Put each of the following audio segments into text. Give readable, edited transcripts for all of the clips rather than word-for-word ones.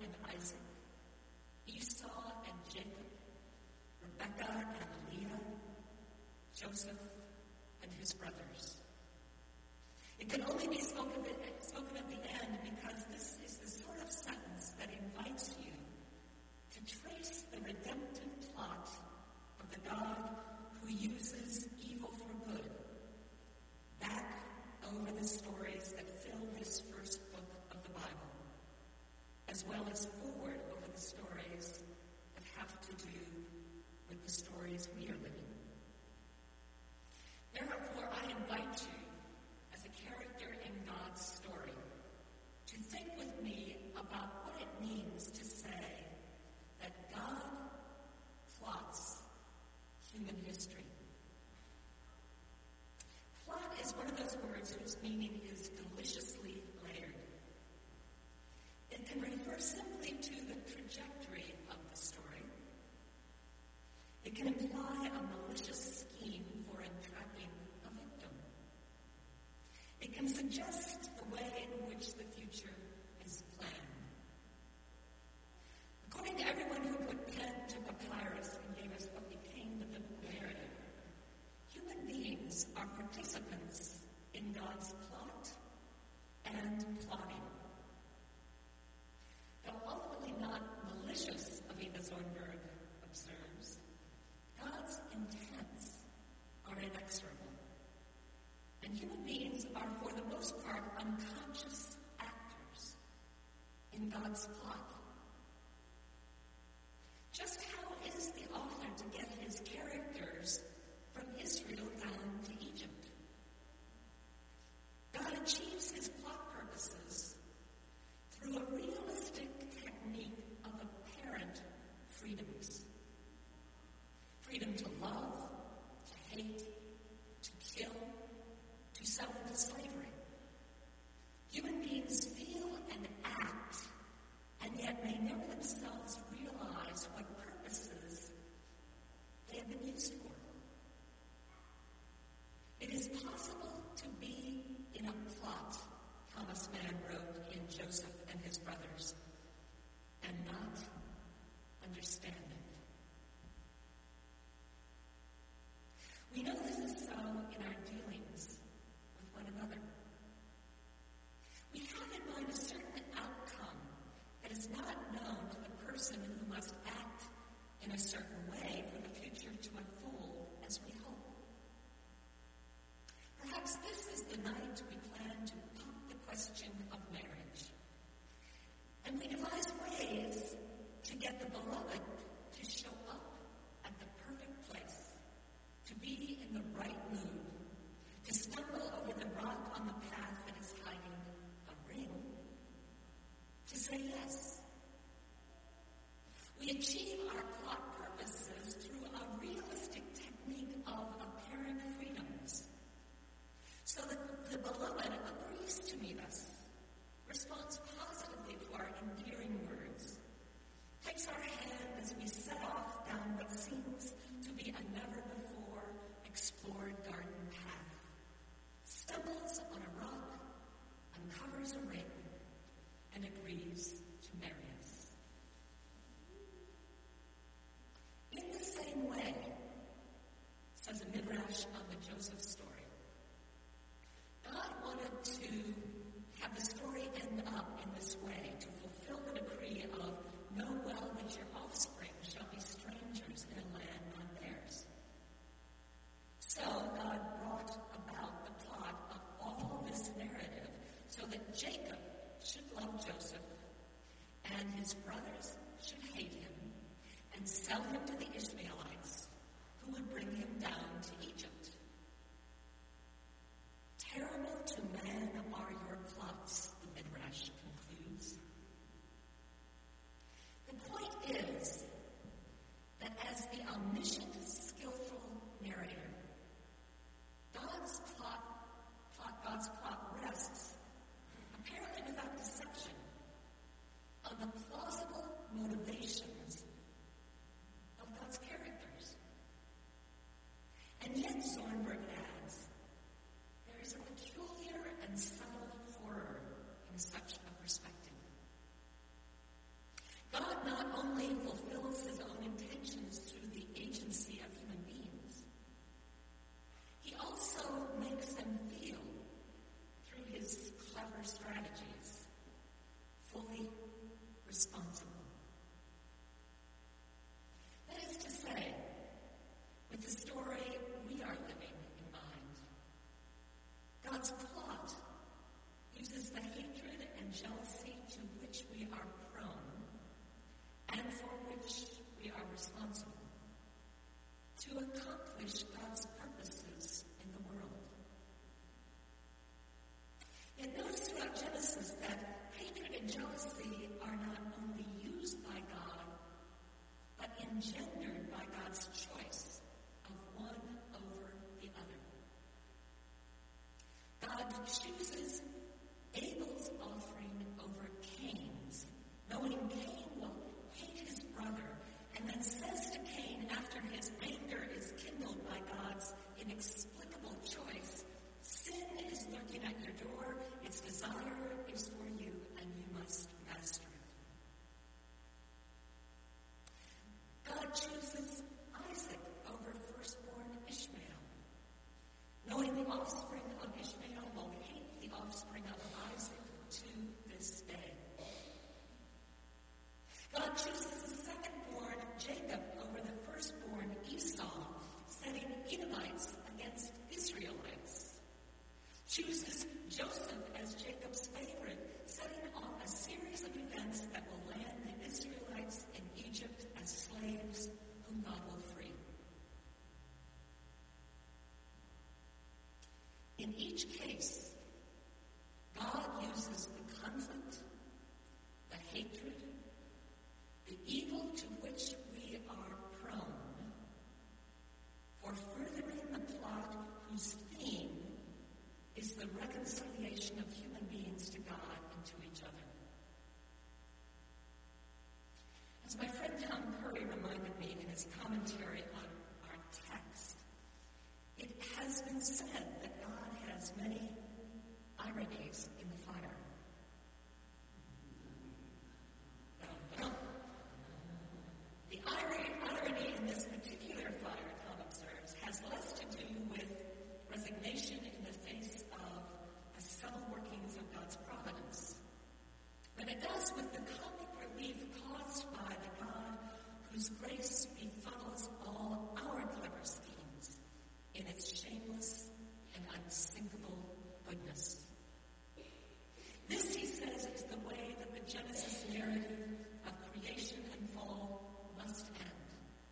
and Isaac, Esau and Jacob, Rebekah and Leah, Joseph and his brothers. It can only be spoken at the end because this is the sort of sentence that invites you to trace the redemptive plot of the God who uses evil for good back over the stories that fill this first book of the Bible, as well as forward over the stories that have to do with the stories we are living. Therefore, I invite you, as a character in God's story, to think with me about what it means to say that God plots human history. Plot is one of those words whose meaning is deliciously layered. It can refer simply to the trajectory of the story. It can imply a malicious scheme for entrapping a victim. It can suggest the way in which the future is planned. According to everyone who put pen to papyrus and gave us what became the biblical narrative, human beings are participants in God's plot and plotting. Though ultimately not malicious, Avina Zornberg observes, God's intents are inexorable. And human beings are, for the most part, unconscious actors in God's plot. Just how is the author to get his characters from Israel down to Egypt? God achieves his plot purposes through a realistic technique of apparent freedoms. Freedom to love, to hate, to kill, to sell into slavery. Human beings feel and act, and yet may never themselves realize what purposes they have been used for. It is possible to be in a plot, Thomas Mann wrote in Joseph and His Brothers, and not understand it. We know this is so in our dealings with one another. We have in mind a certain outcome that is not known to the person who must act in a certain way for the future to unfold as we hope. Perhaps this is the night we plan to pop the question of marriage. And we devise ways to get the beloved to show up at the perfect place, to be in the right mood, to stumble over the rock on the path that is hiding a ring, to say yes. We achieve our plot purposes through a realistic technique of apparent freedoms, so that the beloved agrees to meet us, responds positively to our endearing words, takes our hand as we set off down what seems to be a never-before explored garden path, stumbles on a rock, uncovers a ring, and agrees to marry us. In the same way, says a midrash on the Joseph story, God wanted to have the story end up in this way, to fulfill the decree of, know well that your offspring shall be strangers in a land not theirs. So God brought about the plot of all this narrative so that Jacob should love Joseph and his brothers should hate him and sell him to the Ishmaelites, who would bring him down to Egypt. Terrible to man are your plots, the Midrash concludes. The point is that as the omniscient, skillful narrator, God's plot rests, apparently without deception, on the plausible motivations of God's character. clever strategies, fully responsible. That is to say, with the story we are living in mind, God's plot uses the hatred and jealousy to which we are prone and for which we are responsible to accomplish God's purposes in the world. Yet notice throughout Genesis that hatred and jealousy are not only used by God, but engendered by God's choice of one over the other. God chooses Abel's offering over Cain's, knowing Cain will hate his brother, and then says to Cain, after his anger is kindled by God's inexplicable choice, sin is lurking at your door, its desire is for you, and you must master it. God chooses Isaac over firstborn Ishmael, knowing the offspring of Ishmael will hate the offspring of Isaac to this day. God chooses the second-born Jacob over the firstborn Esau, setting Edomites against Israelites. Chooses Joseph as Jacob's favorite, setting off a series of events that will land the Israelites in Egypt as slaves whom God will free. In each case, God uses the conflict, the hatred, the evil to which we are prone, for furthering the plot whose theme is the reconciliation of human beings to God and to each other. As my friend Tom Curry reminded me in his commentary on our text, it has been said that God has many ironies in the fire. The irony in this particular fire, Tom observes, has less to do with resignation in the face of the subtle workings of God's providence, but it does with the comic relief caused by the God whose grace befuddles all our clever schemes in its shameless and unsinkable goodness. This, he says, is the way that the Genesis narrative of creation and fall must end.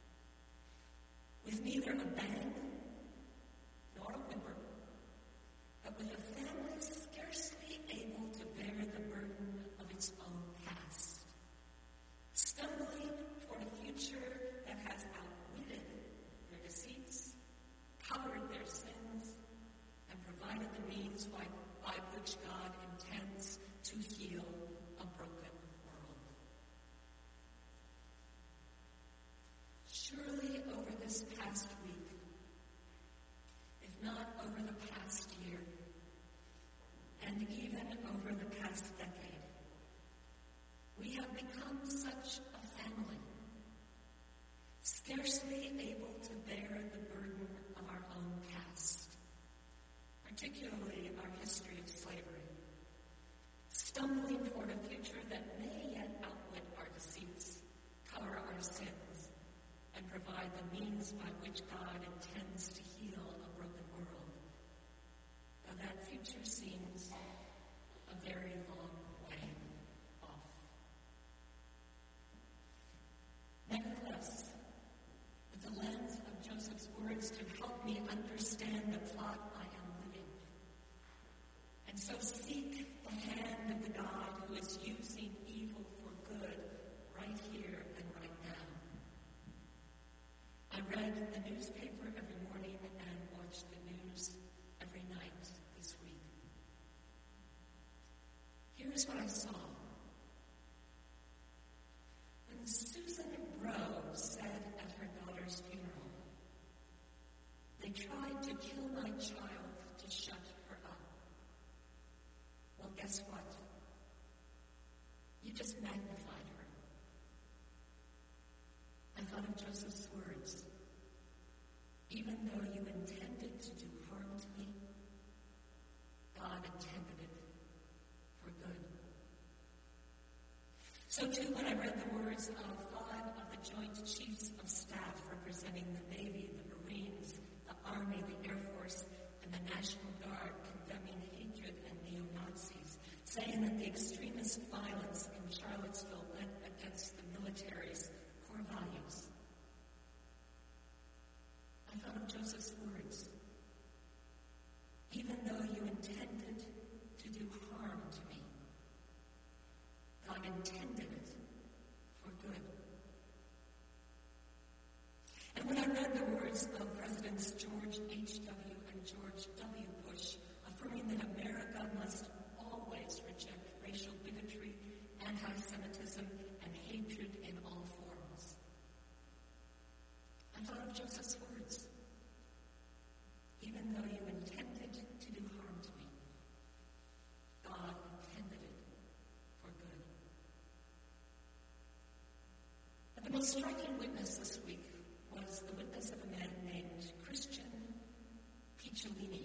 With neither a bang nor a whimper, but with a family scarcely able to bear the burden of its own past, stumbling toward a future that has outwitted their deceits, covered their sins, and provided the means by which God intends to heal a broken world. Surely over this past week, if not over the past year, and even over the past decade, we have become such a family, scarcely able to bear the burden of our own past, particularly our history of slavery, stumbling toward a future that may yet outwit our deceits, cover our sins, and provide the means by which God intends to heal a broken world. Though that future seems a very long way off. Nevertheless, with the lens of Joseph's words to help me understand the plot I am living, and so seek the hand of the God who is using evil for good right here and right now. I read the newspaper every morning and watched the news every night this week. Here's what I saw. When Susan Rowe said at her daughter's funeral, "They tried to kill my child to shut her up." Well, guess what? You just magnified her. I thought of Joseph's words. Even though you intended to do harm to me, God intended it So too, when I read the words of 5 of the Joint Chiefs of Staff representing the Navy, the Marines, the Army, the Air Force, and the National Guard condemning hatred and neo-Nazis, saying that the extremist violence in Charlottesville went against the military's core values, I thought of Joseph's words. Even though you intended to do harm to me, God intended it for good. And when I read the words of Presidents George H.W. and George W. Bush affirming that America must always reject racial bigotry, anti-Semitism, and hatred in all forms, I thought of Joseph's words. Even though you intended to do harm to me, God intended it for good. But the most striking witness this week was the witness of a man named Christian Picciolini.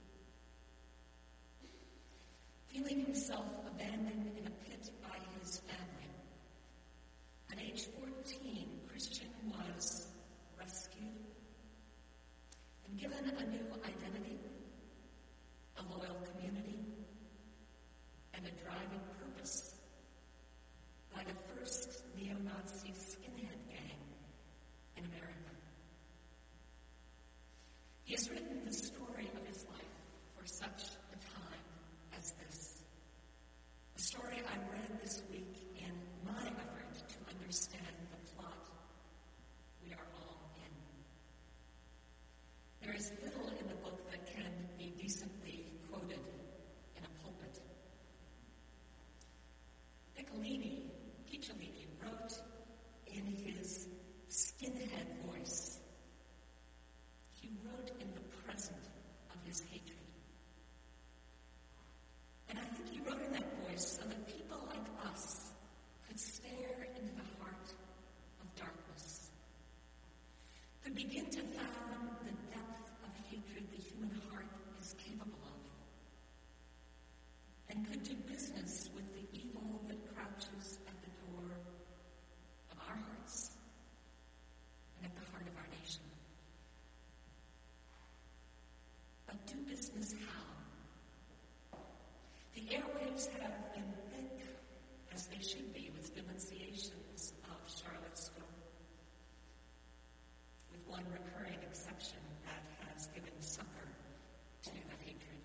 Feeling himself abandoned in a pit by his family, at age 14, Christian was rescued and given a new identity, a loyal community, and a driving purpose by the first neo-Nazi skinhead gang in America. He has written the story of his life for such a time as this. A story I read this week in my effort to understand the plot we are all in. There is little in the book that can be decently quoted in a pulpit. Picciolini wrote in his skinhead voice. He wrote in the present of his hatred. And I think he wrote in that voice so that people like us could stare into the heart of darkness, could begin to fathom the depth of hatred the human heart is capable of, and could do business with the evil that crouches at the door of our hearts and at the heart of our nation. But do business how? The airwaves have been thick, as they should be, with denunciations of Charlottesville, with one recurring exception that has given succor to the hatred.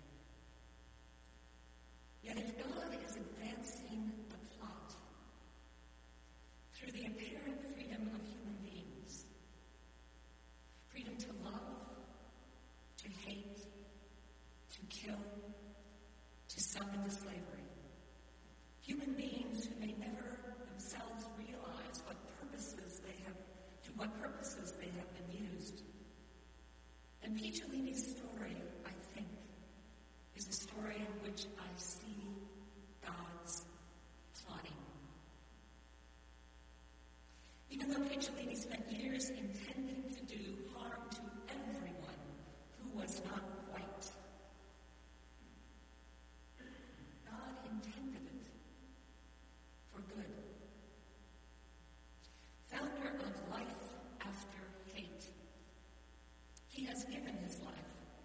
Yet if God is advancing the plot through the apparent freedom of human beings, freedom to love, to hate, to kill, to sell into slavery, human beings who may never themselves realize to what purposes they have been used. And Picciolini's story, I think, is a story in which I see God's plotting. Even though Picciolini spent years intending to do harm to everyone who was not white, God intended it for good. Founder of Life After Hate, he has given his life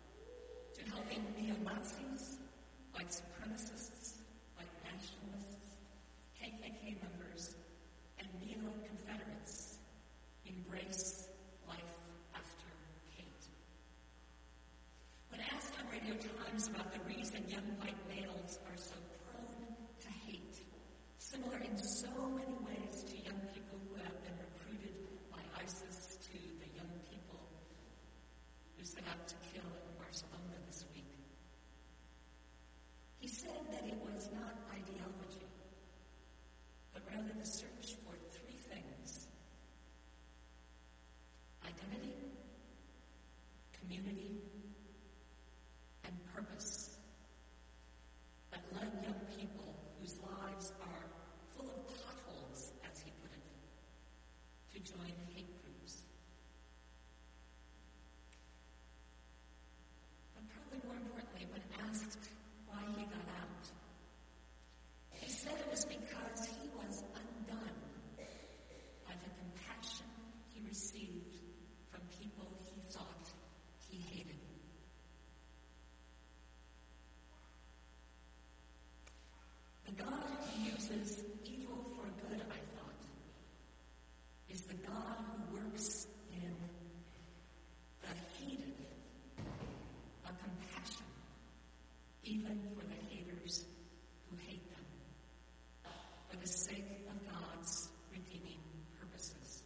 the sake of God's redeeming purposes.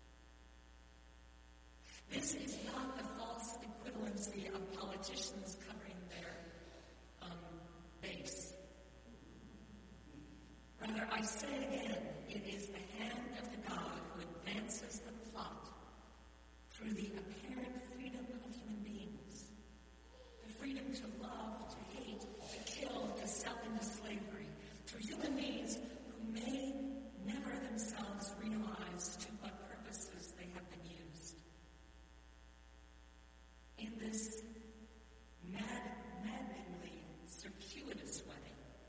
This is not the false equivalency of politicians covering their base. Rather, I say again, it is the hand of the God who advances the plot through the apparent freedom of human beings, the freedom to love, to hate, to kill, to sell into slavery, through human beings who may never themselves realize to what purposes they have been used. In this maddeningly circuitous way,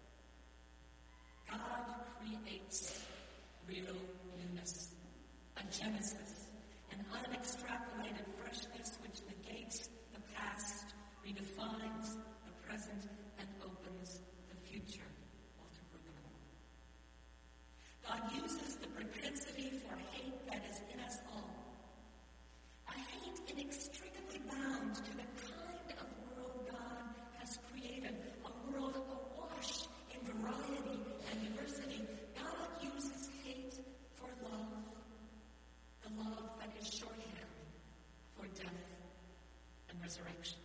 God creates real newness, a genesis, an unextrapolated freshness which negates the past, redefines the present, and opens the future. Walter Brueggemann. God uses the propensity for hate that is in us all, a hate inextricably bound to the kind of world God has created, a world awash in variety and diversity. God uses hate for love, the love that is shorthand for death and resurrection.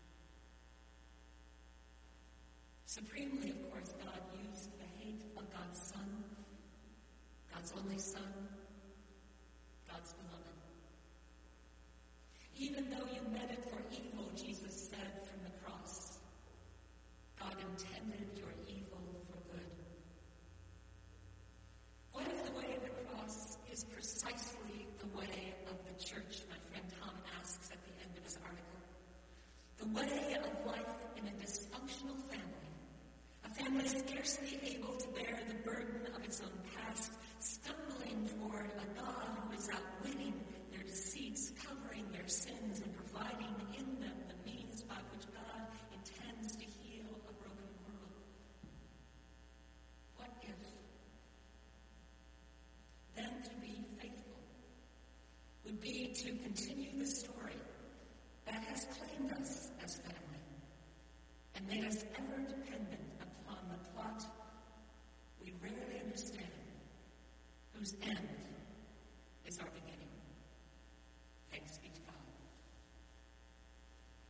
Supremely, of course, God used the hate of God's Son, God's only Son, God's beloved. Even though you meant it for evil, Jesus said from the cross, God intended your evil for good. What if the way of the cross is precisely the way of the church, my friend Tom asks at the end of his article? The way of life in a dysfunctional family, a family scarcely able to bear the burden of its own past, stumbling toward a God who is outwitting their deceits, covering their sins, and providing in them the means by which God intends to heal a broken world. What if? Then to be faithful would be to continue the story that has claimed us as family and made us ever dependent upon the plot we rarely understand, whose end is our